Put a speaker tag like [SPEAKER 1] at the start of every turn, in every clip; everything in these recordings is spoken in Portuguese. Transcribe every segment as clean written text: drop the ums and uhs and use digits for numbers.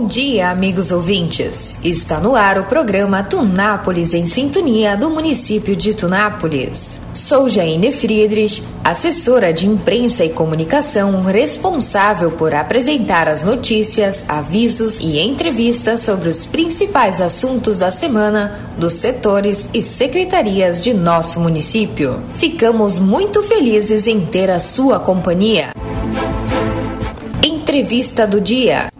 [SPEAKER 1] dia, amigos ouvintes. Está no ar o programa Tunápolis em Sintonia do município de Tunápolis. Sou Jaine Friedrich, assessora de imprensa e comunicação responsável por apresentar as notícias, avisos e entrevistas sobre os principais assuntos da semana dos setores e secretarias de nosso município. Ficamos muito felizes em ter a sua companhia. Entrevista do dia.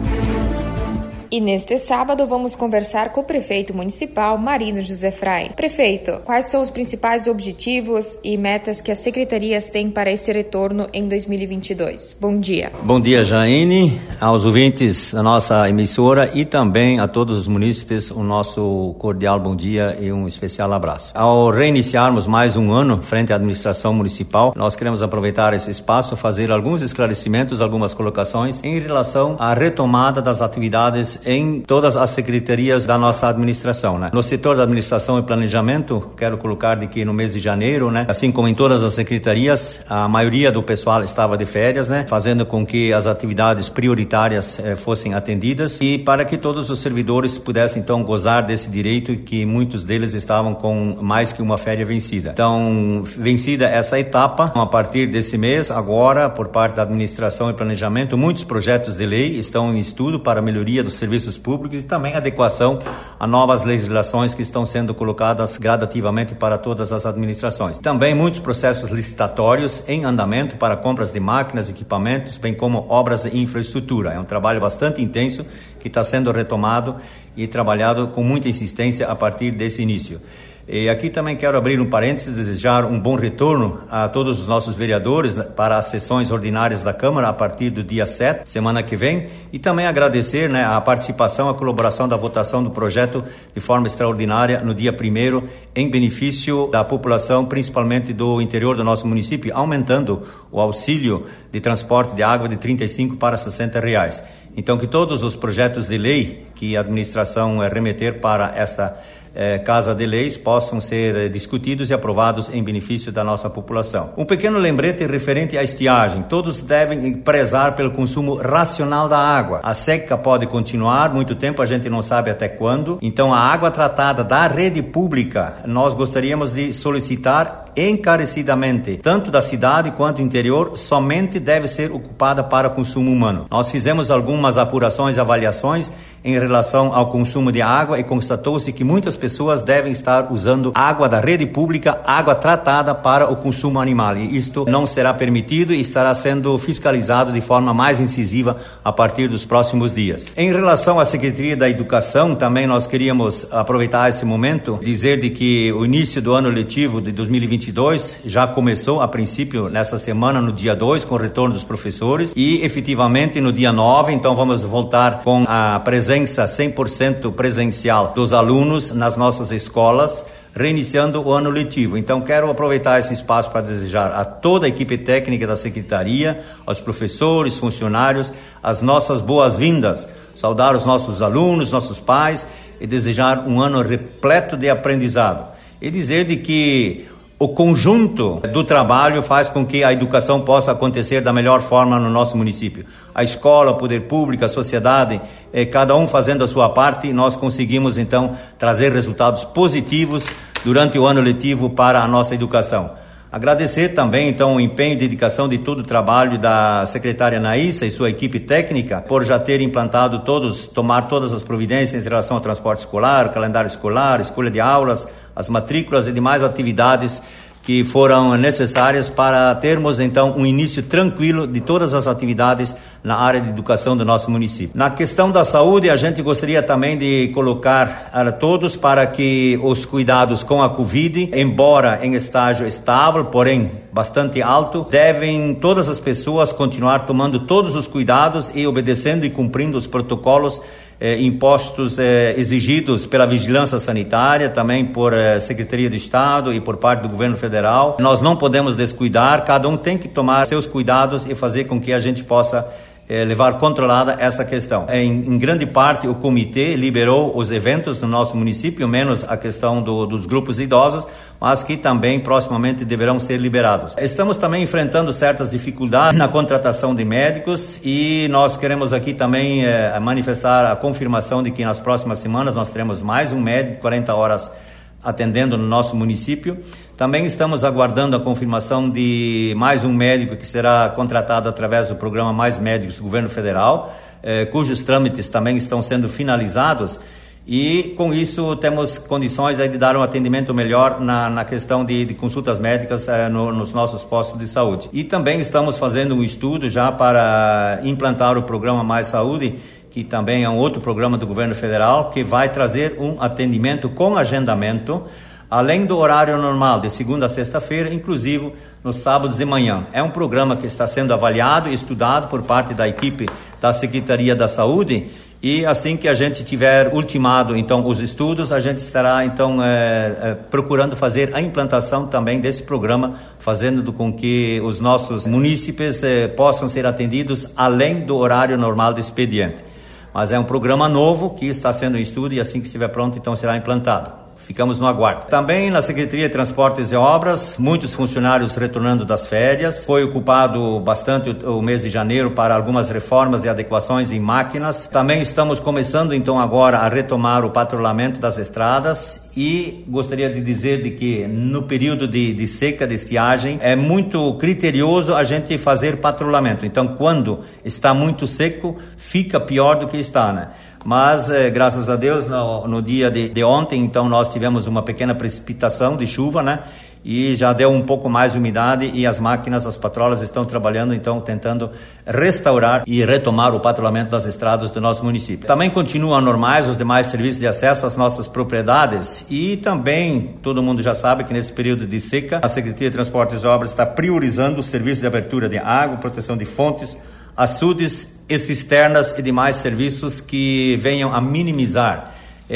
[SPEAKER 1] E neste sábado vamos conversar com o prefeito municipal Marino José Frei. Prefeito, quais são os principais objetivos e metas que as secretarias têm para esse retorno em 2022? Bom dia.
[SPEAKER 2] Bom dia, Jaine, aos ouvintes da nossa emissora e também a todos os munícipes, o nosso cordial bom dia e um especial abraço. Ao reiniciarmos mais um ano frente à administração municipal, nós queremos aproveitar esse espaço, fazer alguns esclarecimentos, algumas colocações em relação à retomada das atividades em todas as secretarias da nossa administração, né? No setor da administração e planejamento, quero colocar de que no mês de janeiro, né, assim como em todas as secretarias, a maioria do pessoal estava de férias, né, fazendo com que as atividades prioritárias fossem atendidas e para que todos os servidores pudessem então gozar desse direito que muitos deles estavam com mais que uma férias vencida. Então, vencida essa etapa, a partir desse mês, agora, por parte da administração e planejamento, muitos projetos de lei estão em estudo para a melhoria dos serviços públicos e também adequação a novas legislações que estão sendo colocadas gradativamente para todas as administrações. Também muitos processos licitatórios em andamento para compras de máquinas, equipamentos, bem como obras de infraestrutura. É um trabalho bastante intenso que está sendo retomado e trabalhado com muita insistência a partir desse início. E aqui também quero abrir um parênteses, desejar um bom retorno a todos os nossos vereadores para as sessões ordinárias da Câmara a partir do dia 7, semana que vem, e também agradecer, né, a participação, a colaboração da votação do projeto de forma extraordinária no dia 1º, em benefício da população, principalmente do interior do nosso município, aumentando o auxílio de transporte de água de R$35 para R$60. Então, que todos os projetos de lei que a administração remeter para esta Casa de Leis possam ser discutidos e aprovados em benefício da nossa população. Um pequeno lembrete referente à estiagem. Todos devem prezar pelo consumo racional da água. A seca pode continuar muito tempo, a gente não sabe até quando. Então, a água tratada da rede pública, nós gostaríamos de solicitar encarecidamente, tanto da cidade quanto do interior, somente deve ser ocupada para consumo humano. Nós fizemos algumas apurações e avaliações em relação ao consumo de água e constatou-se que muitas pessoas devem estar usando água da rede pública, água tratada para o consumo animal, e isto não será permitido e estará sendo fiscalizado de forma mais incisiva a partir dos próximos dias. Em relação à Secretaria da Educação, também nós queríamos aproveitar esse momento, dizer de que o início do ano letivo de 2022 já começou a princípio nessa semana, no dia 2, com o retorno dos professores e efetivamente no dia 9, então vamos voltar com a presença 100% presencial dos alunos nas nossas escolas, reiniciando o ano letivo. Então, quero aproveitar esse espaço para desejar a toda a equipe técnica da Secretaria, aos professores, funcionários, as nossas boas-vindas, saudar os nossos alunos, nossos pais e desejar um ano repleto de aprendizado. E dizer de que o conjunto do trabalho faz com que a educação possa acontecer da melhor forma no nosso município. A escola, o poder público, a sociedade, cada um fazendo a sua parte, nós conseguimos então trazer resultados positivos durante o ano letivo para a nossa educação. Agradecer também, então, o empenho e dedicação de todo o trabalho da secretária Naíssa e sua equipe técnica por já ter implantado tomar todas as providências em relação ao transporte escolar, calendário escolar, escolha de aulas, as matrículas e demais atividades que foram necessárias para termos, então, um início tranquilo de todas as atividades na área de educação do nosso município. Na questão da saúde, a gente gostaria também de colocar a todos para que os cuidados com a Covid, embora em estágio estável, porém bastante alto, devem todas as pessoas continuar tomando todos os cuidados e obedecendo e cumprindo os protocolos impostos exigidos pela Vigilância Sanitária, também por Secretaria de Estado e por parte do Governo Federal. Nós não podemos descuidar, cada um tem que tomar seus cuidados e fazer com que a gente possa levar controlada essa questão. Em grande parte, o comitê liberou os eventos no nosso município, menos a questão dos grupos idosos, mas que também proximamente deverão ser liberados. Estamos também enfrentando certas dificuldades na contratação de médicos e nós queremos aqui também manifestar a confirmação de que nas próximas semanas nós teremos mais um médico de 40 horas atendendo no nosso município. Também estamos aguardando a confirmação de mais um médico que será contratado através do programa Mais Médicos do Governo Federal, cujos trâmites também estão sendo finalizados. E com isso temos condições de dar um atendimento melhor na questão de consultas médicas nos nossos postos de saúde. E também estamos fazendo um estudo já para implantar o programa Mais Saúde, que também é um outro programa do governo federal, que vai trazer um atendimento com agendamento, além do horário normal, de segunda a sexta-feira, inclusive nos sábados de manhã. É um programa que está sendo avaliado e estudado por parte da equipe da Secretaria da Saúde, e assim que a gente tiver ultimado então os estudos, a gente estará então procurando fazer a implantação também desse programa, fazendo com que os nossos munícipes possam ser atendidos além do horário normal de expediente. Mas é um programa novo que está sendo em estudo e assim que estiver pronto então será implantado. Ficamos no aguardo. Também na Secretaria de Transportes e Obras, muitos funcionários retornando das férias. Foi ocupado bastante o mês de janeiro para algumas reformas e adequações em máquinas. Também estamos começando então agora a retomar o patrulhamento das estradas e gostaria de dizer de que no período de seca, de estiagem, é muito criterioso a gente fazer patrulhamento. Então, quando está muito seco, fica pior do que está, né? Mas, graças a Deus, no dia de ontem, então, nós tivemos uma pequena precipitação de chuva, né? E já deu um pouco mais de umidade e as máquinas, as patrolas estão trabalhando, então, tentando restaurar e retomar o patrulhamento das estradas do nosso município. Também continuam normais os demais serviços de acesso às nossas propriedades e também, todo mundo já sabe que nesse período de seca, a Secretaria de Transportes e Obras está priorizando o serviço de abertura de água, proteção de fontes, açudes e cisternas e demais serviços que venham a minimizar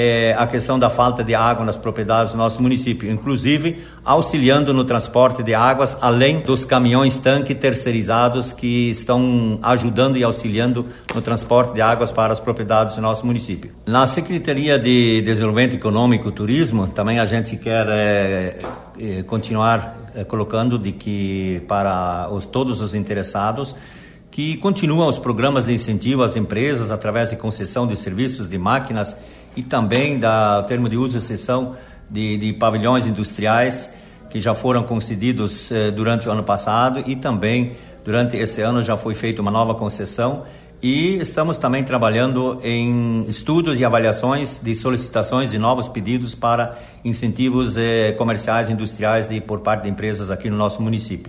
[SPEAKER 2] a questão da falta de água nas propriedades do nosso município, inclusive auxiliando no transporte de águas, além dos caminhões-tanque terceirizados que estão ajudando e auxiliando no transporte de águas para as propriedades do nosso município. Na Secretaria de Desenvolvimento Econômico e Turismo, também a gente quer continuar colocando de que para todos os interessados que continuam os programas de incentivo às empresas através de concessão de serviços de máquinas e também o termo de uso e cessão de pavilhões industriais que já foram concedidos durante o ano passado e também durante esse ano já foi feita uma nova concessão e estamos também trabalhando em estudos e avaliações de solicitações de novos pedidos para incentivos comerciais e industriais por parte de empresas aqui no nosso município.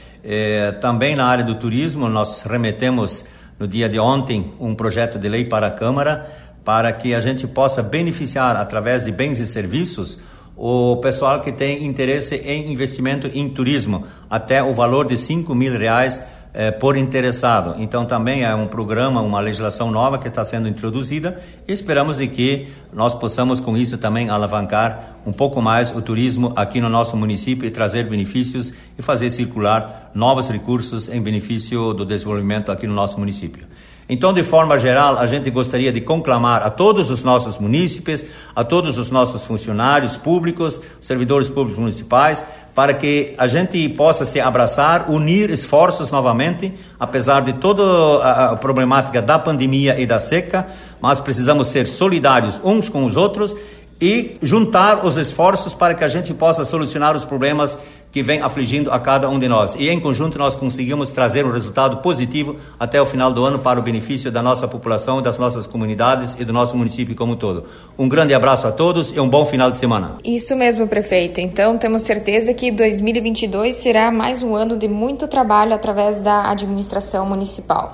[SPEAKER 2] Também na área do turismo, nós remetemos no dia de ontem um projeto de lei para a Câmara para que a gente possa beneficiar através de bens e serviços o pessoal que tem interesse em investimento em turismo, até o valor de R$5.000 por interessado. Então também é um programa, uma legislação nova que está sendo introduzida e esperamos de que nós possamos com isso também alavancar um pouco mais o turismo aqui no nosso município e trazer benefícios e fazer circular novos recursos em benefício do desenvolvimento aqui no nosso município. Então, de forma geral, a gente gostaria de conclamar a todos os nossos munícipes, a todos os nossos funcionários públicos, servidores públicos municipais, para que a gente possa se abraçar, unir esforços novamente, apesar de toda a problemática da pandemia e da seca, mas precisamos ser solidários uns com os outros e juntar os esforços para que a gente possa solucionar os problemas que vem afligindo a cada um de nós. E em conjunto nós conseguimos trazer um resultado positivo até o final do ano para o benefício da nossa população, das nossas comunidades e do nosso município como um todo. Um grande abraço a todos e um bom final de semana.
[SPEAKER 3] Isso mesmo, prefeito. Então temos certeza que 2022 será mais um ano de muito trabalho através da administração municipal.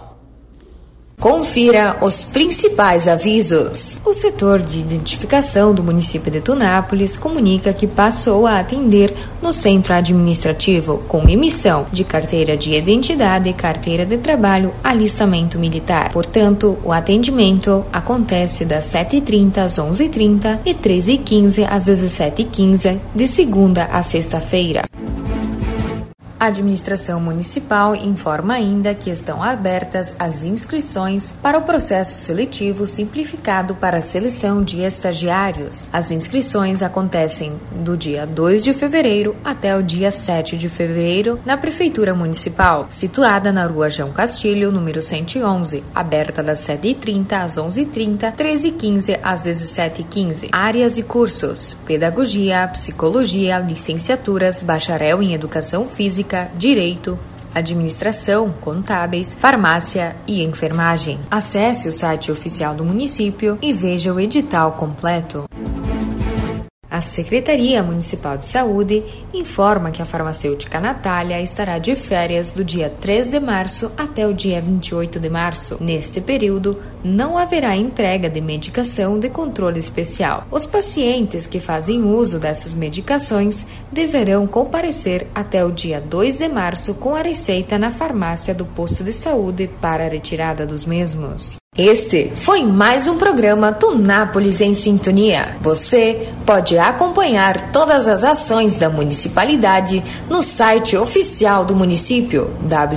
[SPEAKER 1] Confira os principais avisos. O setor de identificação do município de Tunápolis comunica que passou a atender no centro administrativo com emissão de carteira de identidade, carteira de trabalho, alistamento militar. Portanto, o atendimento acontece das 7h30 às 11h30 e 13h15 às 17h15, de segunda a sexta-feira. A administração municipal informa ainda que estão abertas as inscrições para o processo seletivo simplificado para a seleção de estagiários. As inscrições acontecem do dia 2 de fevereiro até o dia 7 de fevereiro na Prefeitura Municipal, situada na Rua João Castilho, número 111, aberta das 7h30 às 11h30, 13h15 às 17h15. Áreas e cursos: Pedagogia, Psicologia, Licenciaturas, Bacharel em Educação Física, Direito, Administração, Contábeis, Farmácia e Enfermagem. Acesse o site oficial do município e veja o edital completo. A Secretaria Municipal de Saúde informa que a farmacêutica Natália estará de férias do dia 3 de março até o dia 28 de março. Neste período, não haverá entrega de medicação de controle especial. Os pacientes que fazem uso dessas medicações deverão comparecer até o dia 2 de março com a receita na farmácia do posto de saúde para a retirada dos mesmos. Este foi mais um programa Tunápolis em Sintonia. Você pode acompanhar todas as ações da municipalidade no site oficial do município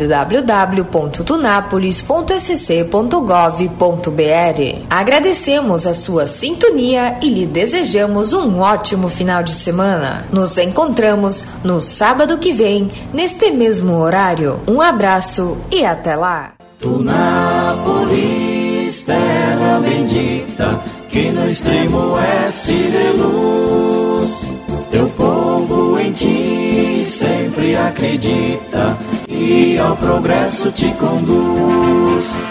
[SPEAKER 1] www.tunapolis.sc.gov.br. Agradecemos a sua sintonia e lhe desejamos um ótimo final de semana. Nos encontramos no sábado que vem, neste mesmo horário. Um abraço e até lá.
[SPEAKER 4] Tunápolis, terra bendita, que no extremo oeste de luz, teu povo em ti sempre acredita e ao progresso te conduz.